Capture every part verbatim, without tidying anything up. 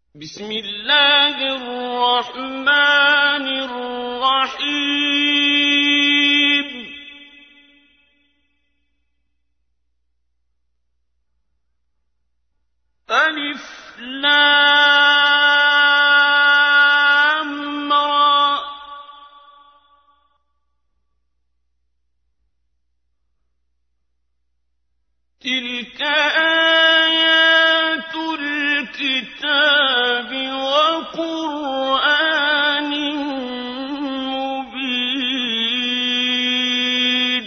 بسم الله الرحمن الرحيم ألف لام را تلك آيات الكتاب وقرآن مبين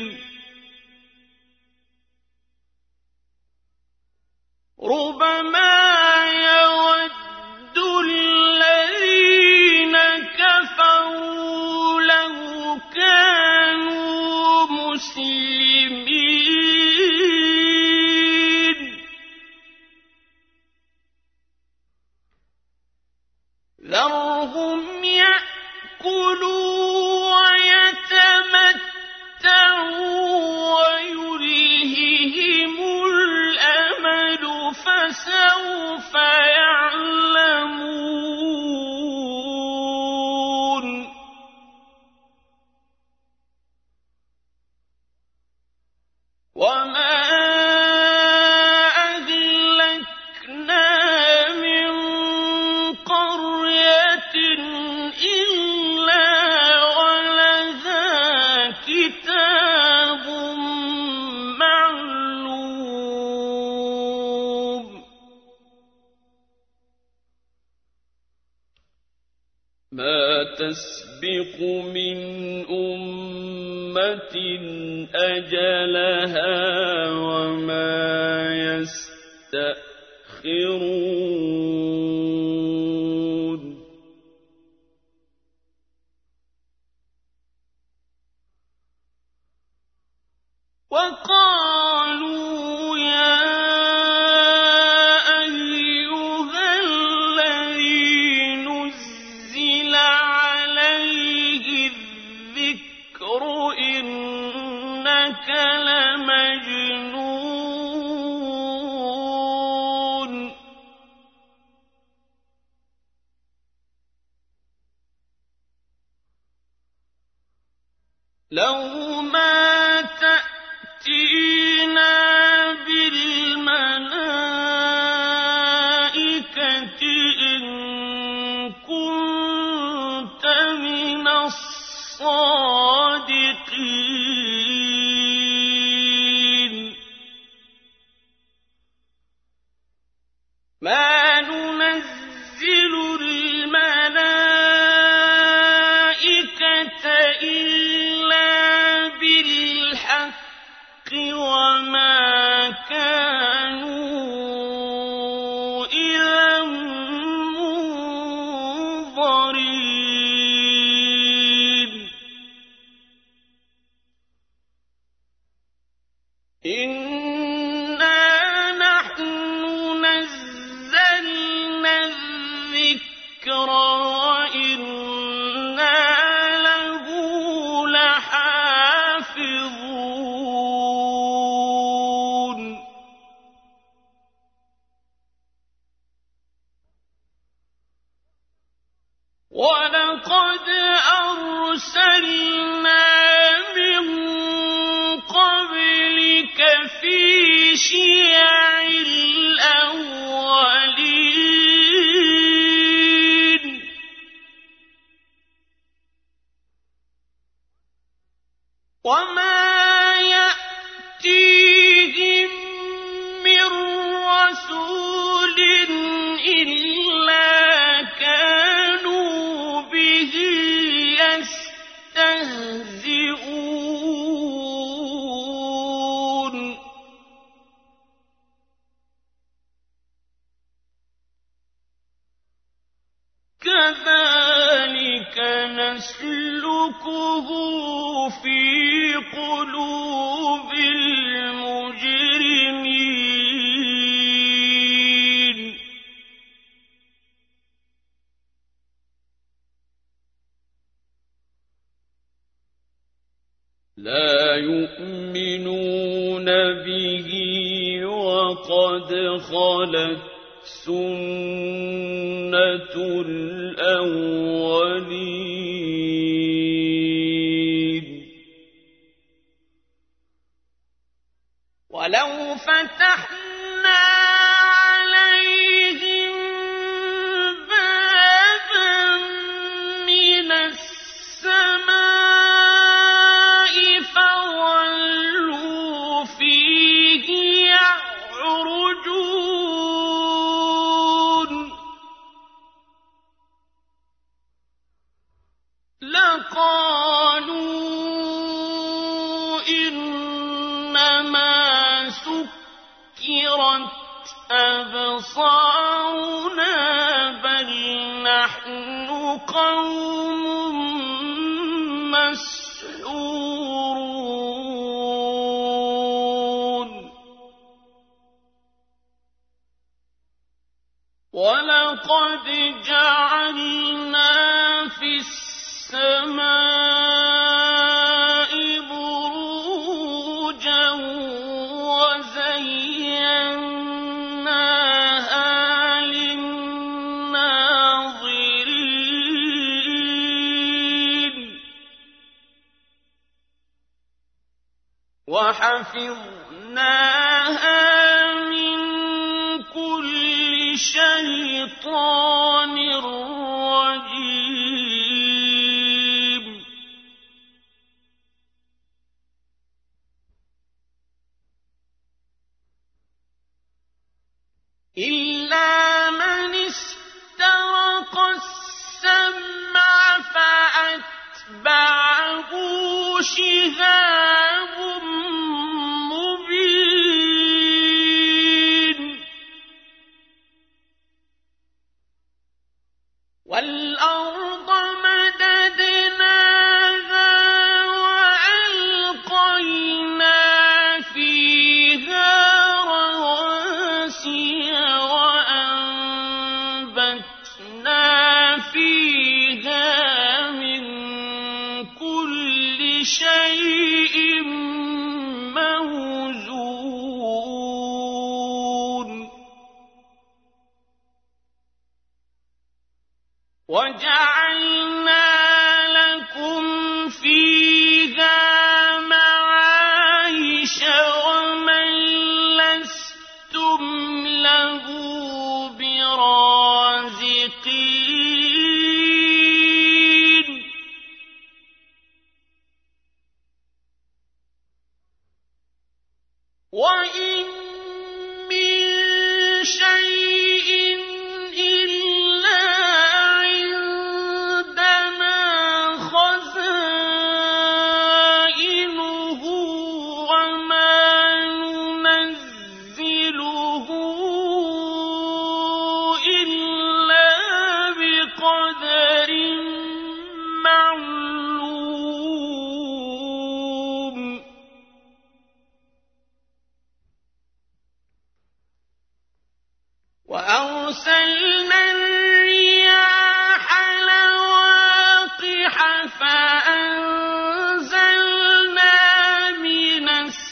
ربما يود الذين كفروا لو كانوا مسلمين ذرهم يأكلوا ويتمتعوا ويلههم الأمل فسوف يعلمون وما أهلكنا من قرية إلا ولها كتاب معلوم ما تسبق من أمة أجلها وما يستأخرون وقالوا يا أيها الذي نزل عليه الذكر إنك لمجنون لو ما تأتينا بالملائكة إن كنت من الصادقين ما ننزل الملائكة إلا بالحق وما كانوا إذا منظرين إنا نحن نزلنا الذكر وإنا له لحافظون ولقد أرسلنا من قبلك في شيع الأولين وما يأتيهم من رسول إلا كانوا به يستهزئون كذلك نسلكه في قلوب المجرمين لا يؤمنون به وقد خلت سنة سُنَّةُ الْأَوَّلِينَ وَلَوْ فَتَحْنَا عَلَيْهِم بَابًا مِّنَ السَّمَاءِ فَظَلُّوا فِيهِ يَعْرُجُونَ لَقَالُوا إِنَّمَا سُكِّرَتْ أَبْصَارُنَا بَلْ نَحْنُ قَوْمٌ مَّسْحُورُونَ وَلَقَدْ جَعَلْنَا فِي السَّمَاءِ بُرُوجًا وَزَيَّنَّاهَا لِلنَّاظِرِينَ وَحَفِظْنَاهَا مِن كُلِّ شَيْطَانٍ رَّجِيمٍ إِلَّا مَنِ اسْتَرَقَ السَّمْعَ فَأَتْبَعَهُ شِهَابٌ مُّبِينٌ وَالْأَرْضَ مَدَدْنَاهَا وَأَلْقَيْنَا فِيهَا رَوَاسِيَ وَأَنبَتْنَا فِيهَا مِن كُلِّ شَيْءٍ مَّوْزُونٍ وَجَعَلْنَا لَكُمْ فِيهَا مَعَايِشَ وَمَن لَّسْتُمْ لَهُ بِرَازِقِينَ وَإِن مِّن شَيْءٍ إِلَّا عِندَنَا خَزَائِنُهُ وَمَا نُنَزِّلُهُ إِلَّا بِقَدَرٍ مَّعْلُومٍ وَأَرْسَلْنَا الرِّيَاحَ لَوَاقِحَ فَأَنزَلْنَا مِنَ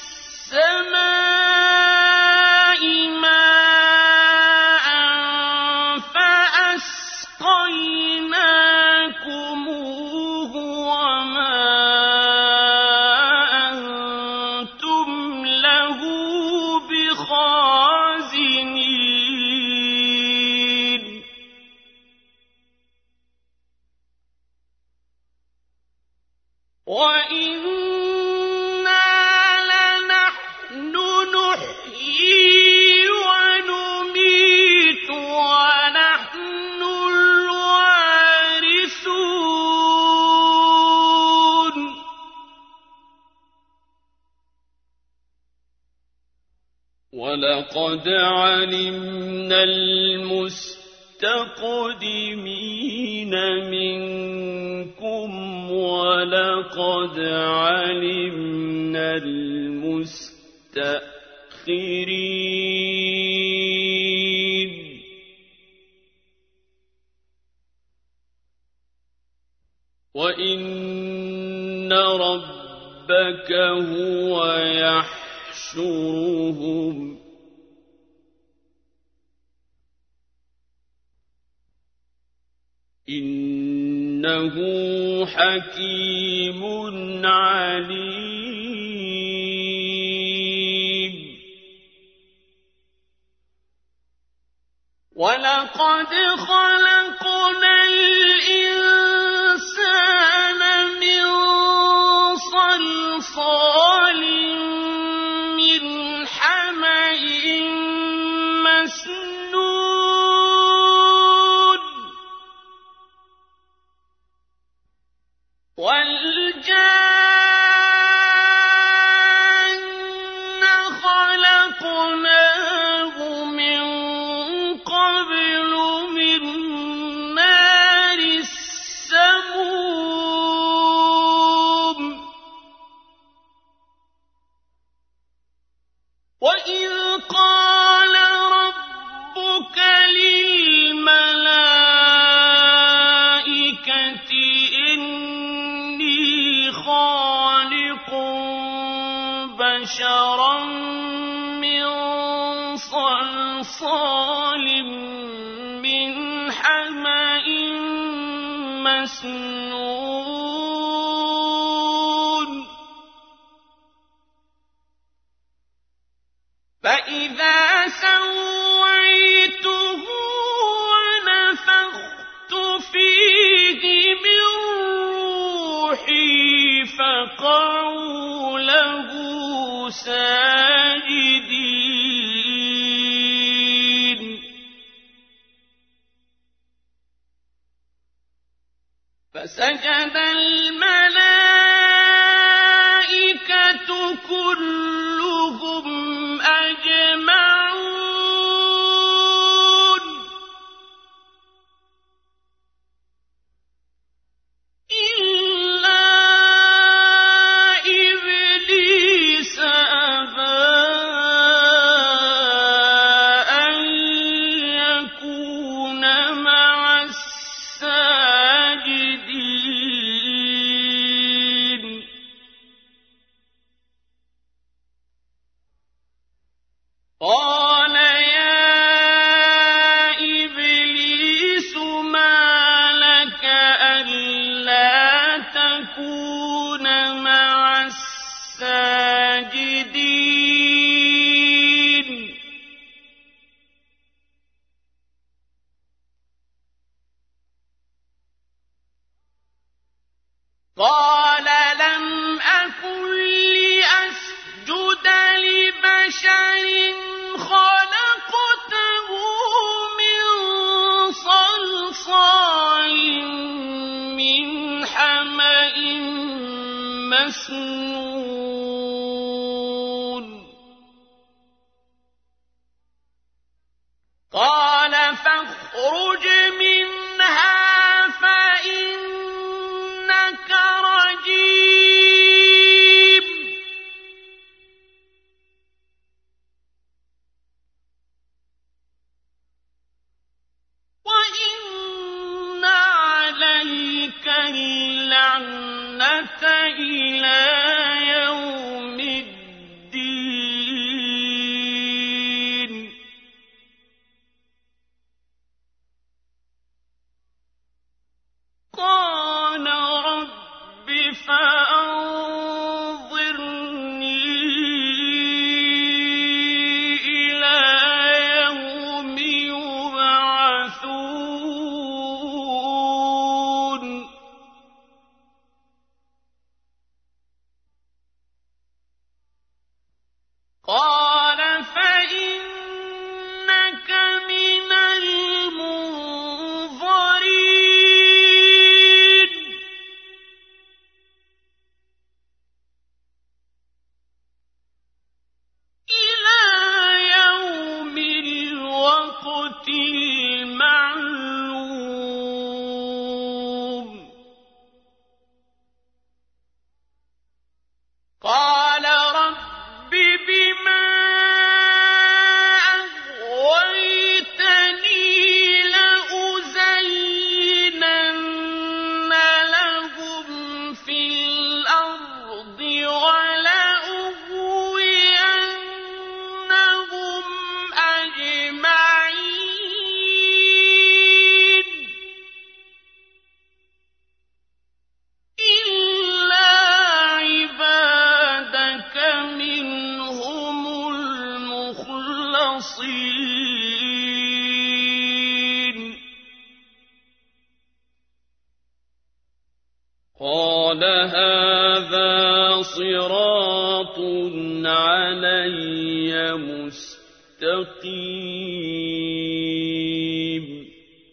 السَّمَاءِ مَاءً فَأَسْقَيْنَاكُمُوهُ وَمَا أَنتُمْ لَهُ بِخَازِنِينَ وَإِنَّا لَنَحْنُ نُحْيِي وَنُمِيتُ وَنَحْنُ الْوَارِثُونَ وَلَقَدْ عَلِمْنَا الْمُسْتَقْدِمِينَ مِنكُمْ وَلَقَدْ عَلِمْنَا الْمُسْتَأْخِرِينَ وَإِنَّ رَبَّكَ هُوَ يَحْشُرُهُمْ إنه حكيم عليم. ولقد خلقنا الإنسان من صلصال من حمإ مسنون والجان خلقناه من قبل من نار السموم وإذ قال ربك للملائكة إني خالق بشرا من صلصال من حمإ مسنون فإذا سويته ونفخت فيه من روحي فقعوا له ساجدين فسجد الملائكة كلهم أجمعون إلا إبليس أبى أن يكون مع الساجدين قال يا إبليس ما لك ألا تكون مع الساجدين قال لم أكن لأسجد لبشر خلقته من صلصال من حمإ مسنون قال فاخرج منها فإنك رجيم وإن عليك اللعنة إلى يوم الدين قال رب فأنظرني إلى يوم يبعثون قال هذا صراط علي مستقيم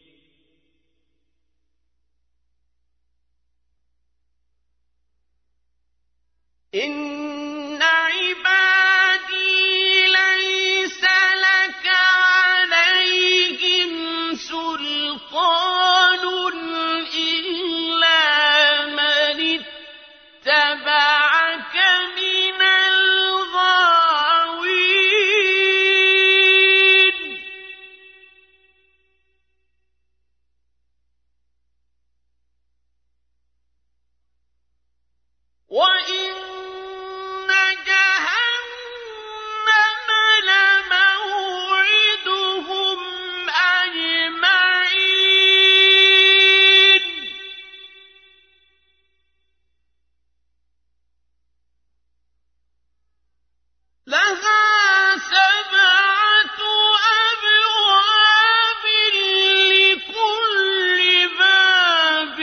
إن عبادي ليس لك عليهم سلطان إلا من اتبعك من الغاوين وإن جهنم لموعدهم أجمعين لها سبعة أبواب لكل باب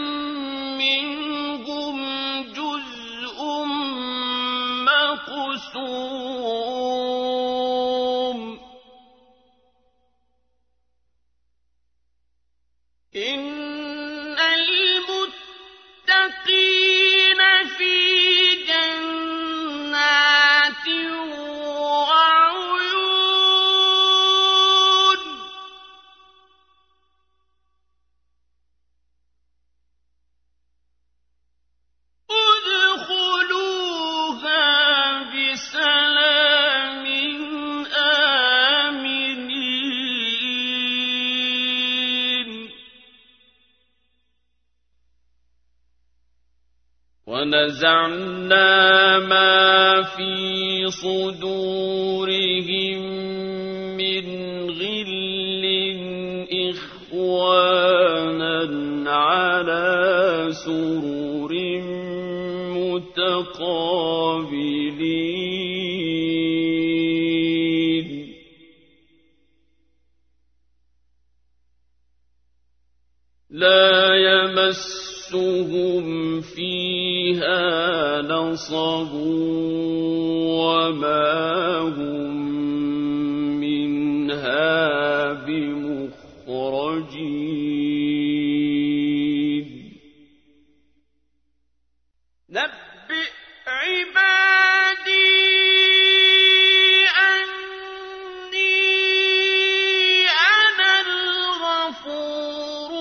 منهم جزء مقسوم إن المتقين في جنات وعيون ادخلوها بسلام آمنين ونزعنا ما في صدورهم من غل إخوانا على سرر متقابلين لا يمسهم فيها نصب وما هم منها بمخرجين نبئ عبادي أني أنا الغفور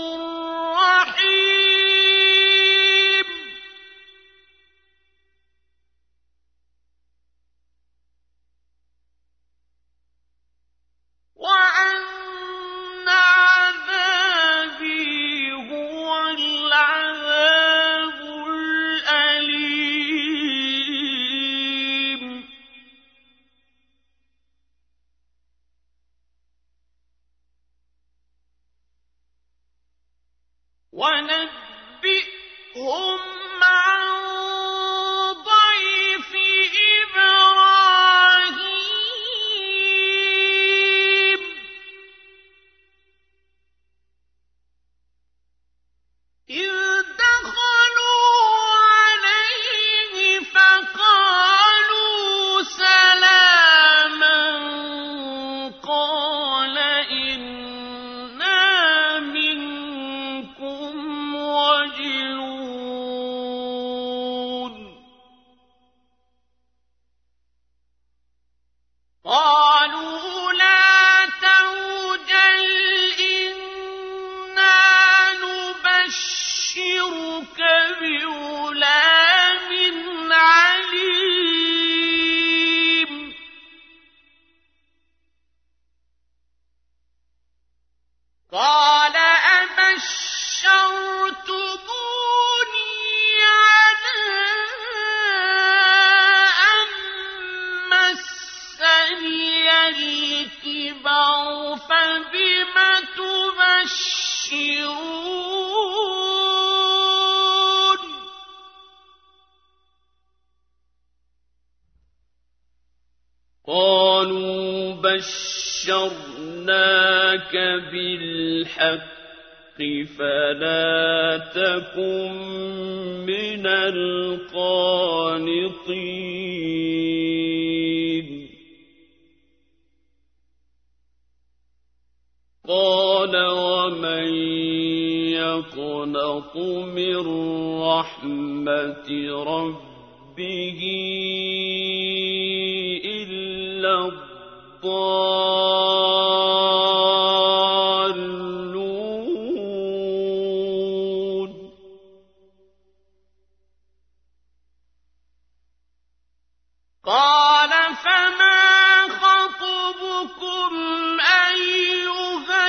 الرحيم وأن عذابي هو العذاب الأليم ونبئهم عن ضيف إبراهيم إذ دخلوا عليه فقالوا سلاما قال إنا منكم وجلون قالوا لا توجل إنا نبشرك بغلام عليم قال أبشرتموني على أن مسني الكبر فبم تبشرون قالوا بشرناك بالحق فلا تكن من القانطين قال ومن يقنط من رحمة ربه إلا الضالون قال فما خطبكم أيها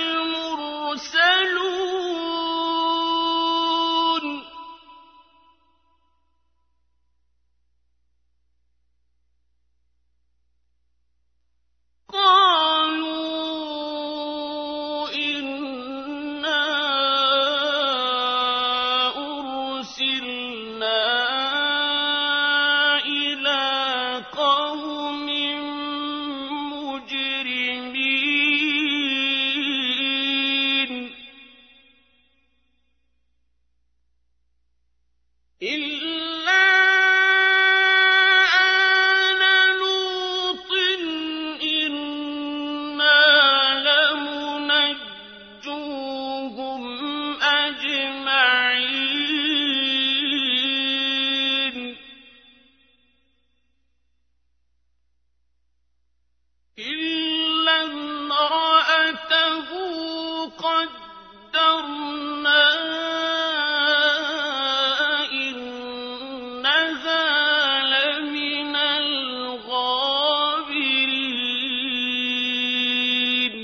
المرسلون قالوا إنا أرسلنا إلى قوم مجرمين إلا آل لوط إنا لمنجوهم أجمعين إلا امرأته قدرنا إنها لمن الغابرين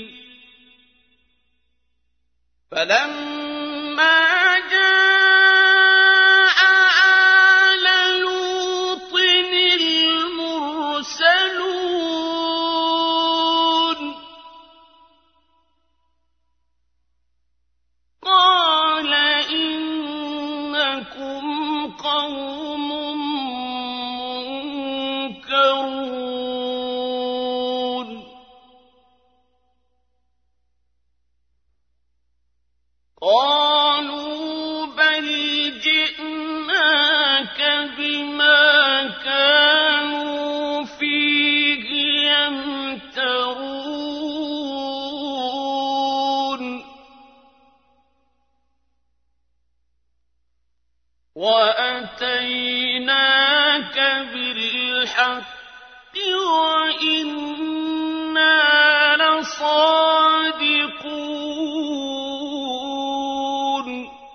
فلما جاء آل لوط المرسلون قال إنكم قوم منكرون قالوا بل جئناك بما كانوا فيه يمترون وأتيناك بالحق وإنا لصادقون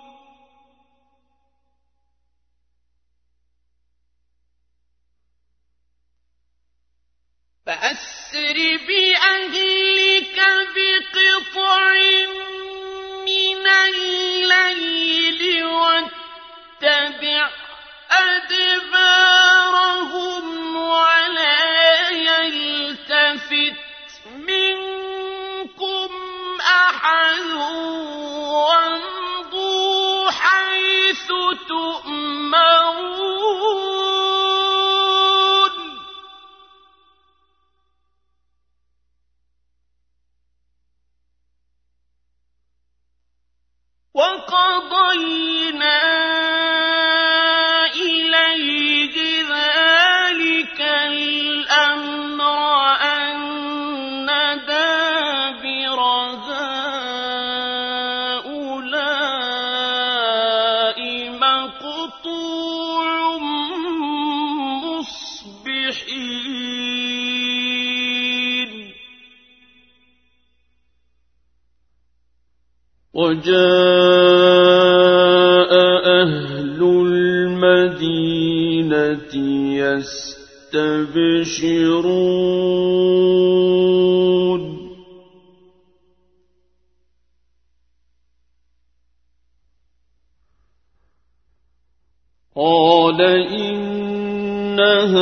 فأسر بأهلك بقطع من الليل واتبع أدبارهم ولا يلتفت منكم أحد وامضوا حيث تؤمرون وقضينا إليه ذلك الأمر أن دابر هؤلاء مقطوع مصبحين وجاء أهل المدينة يستبشرون قال إن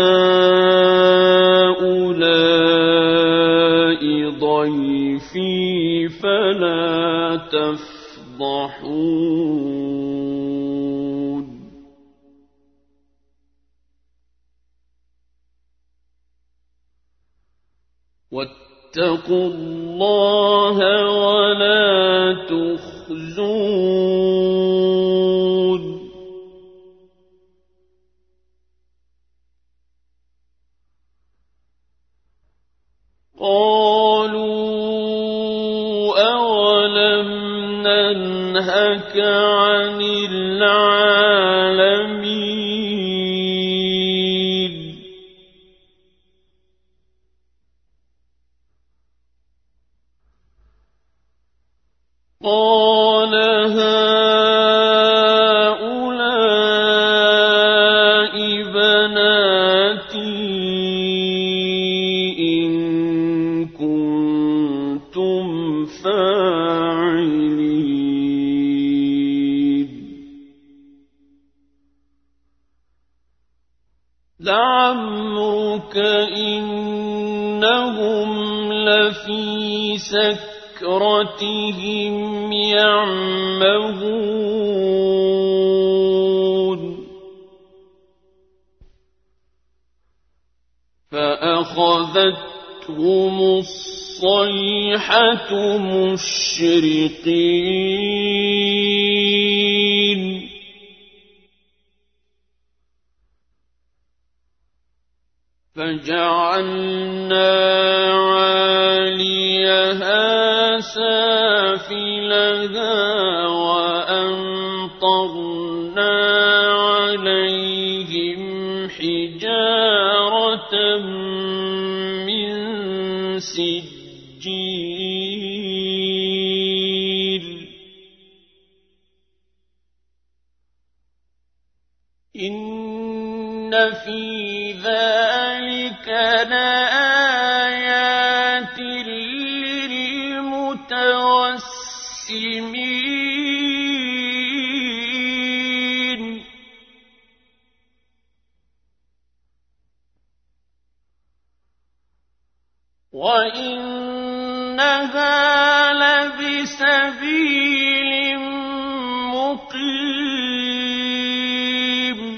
هؤلاء ضيفي فلا تفضحون واتقوا الله ولا تخزون قالوا أولم ننهك عن العالمين قال هؤلاء بناتي إن كنتم فاعلين لعمرك إنهم لفي سكرتهم يعمهون فأخذتهم الصيحة مشرقين فجعلنا عاليها سافلها وأمطرنا عليهم حجارة من سجيل إن في ذلك لآيات للمتوسمين وإنها لبسبيل مقيم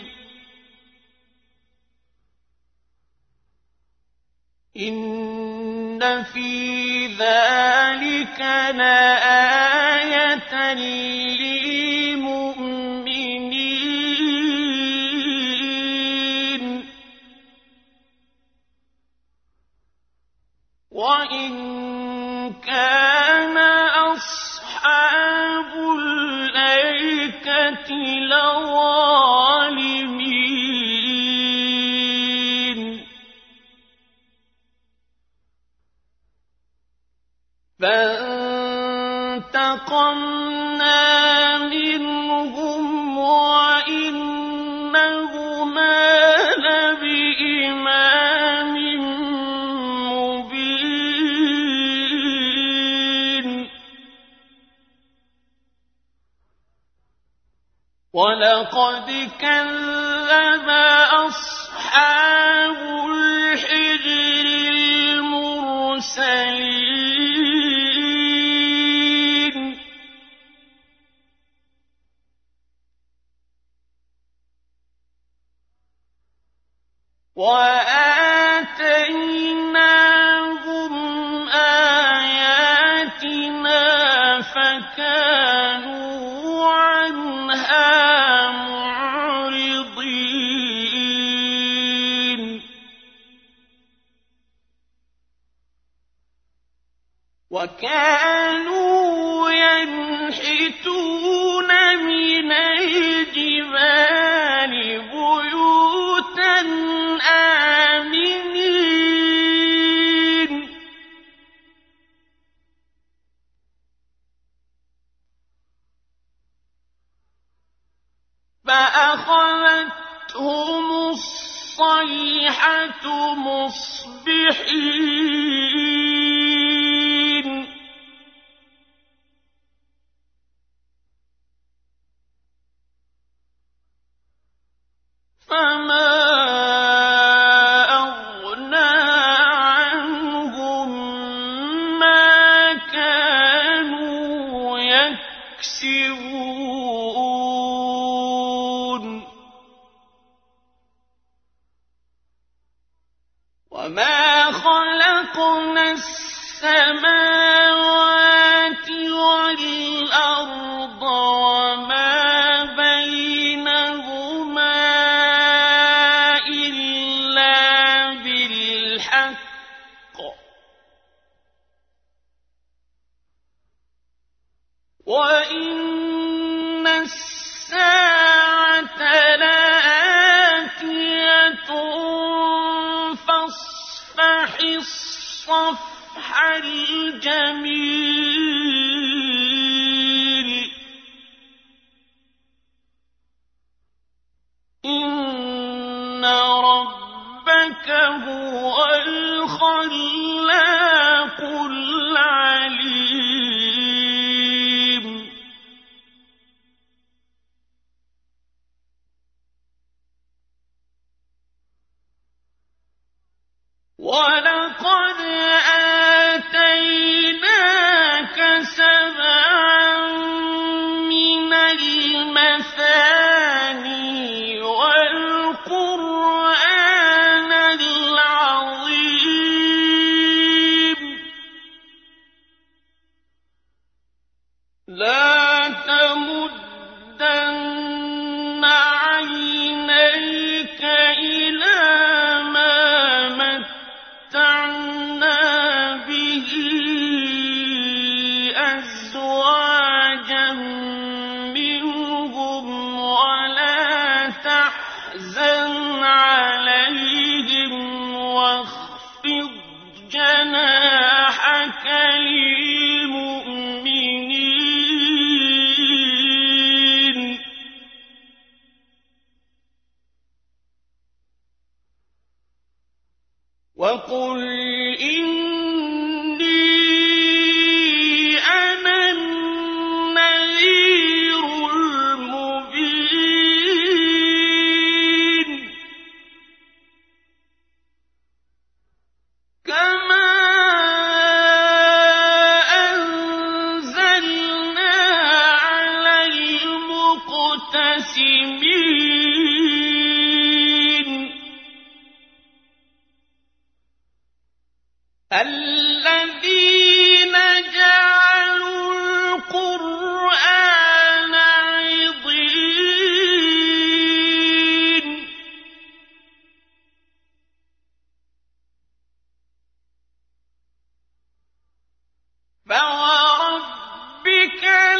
إن في ذلك لآية للمؤمنين وإن كان أصحاب الأيكة لظالمين فانتقمنا منهم وإنهما لبإمام مبين ولقد كذب أصحاب الحجر المرسلين وآتيناهم آياتنا فكانوا عنها معرضين وكانوا ينحتون من الجبال بيوتا آمنين فأخذتهم الصيحة مصبحين فما أغنى عنهم ما كانوا يكسبون وما خلقنا السَّمَاوَاتِ وَالْأَرْضَ وَمَا بَيْنَهُمَا إِلَّا بِالْحَقِّ وَإِنَّ السَّاعَةَ لَآتِيَةٌ فَاصْفَحِ الصَّفْحَ الْجَمِيلَ إِنَّ رَبَّكَ هُوَ الْخَلَّاقُ الْعَلِيمُ وَلَقَدْ آتَيْنَاكَ سَبْعًا مِّنَ الْمَثَانِي وَالْقُرْآنَ الْعَظِيمَ لَا تَمُدَّنَّ عَيْنَيْكَ إِلَىٰ مَا مَتَّعْنَا بِهِ أَزْوَاجًا مِّنْهُمْ وَلَا تَحْزَنْ عَلَيْهِمْ وَاخْفِضْ جَنَاحَكَ لِلْمُؤْمِنِينَ وَقُلْ إِنِّي أَنَا النَّذِيرُ الْمُبِينُ كَمَا أَنزَلْنَا عَلَى الْمُقْتَسِمِينَ الَّذِينَ جَعَلُوا الْقُرْآنَ عِضِينَ فَوَرَبِّكَ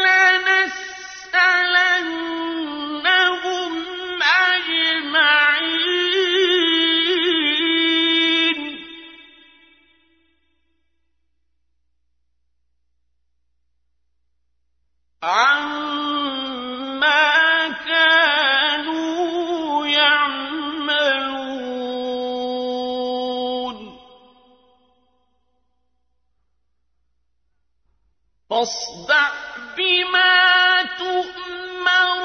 لَنَسْأَلَنَّهُمْ أَجْمَعِينَ عَمَّا كَانُوا يَعْمَلُونَ فاصدع بما تؤمر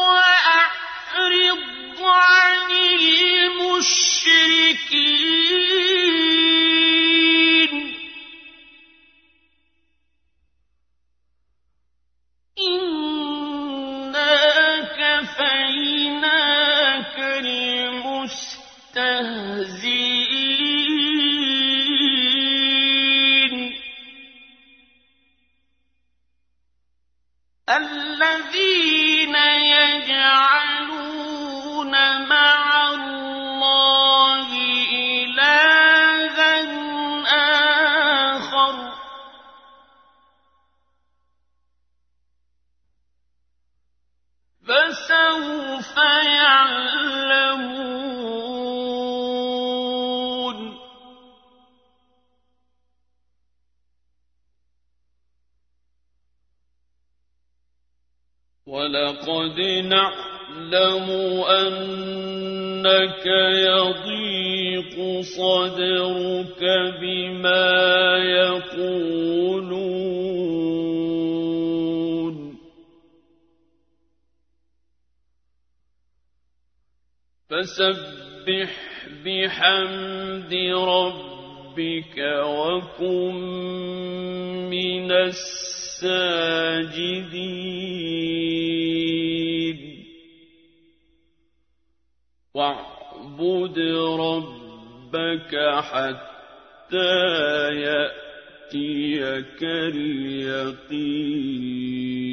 وأعرض عن المشركين إنا كفيناك المستهزئين الذين يجعلون مع الله إلها آخر فسوف يعلمون وَلَقَدْ نَعْلَمُ أَنَّكَ يَضِيقُ صَدْرُكَ بِمَا يَقُولُونَ فَسَبِّحْ بِحَمْدِ رَبِّكَ وَكُن مِّنَ السَّاجِدِينَ وَاعْبُدْ رَبَّكَ حَتَّىٰ يَأْتِيَكَ يأتيك اليقين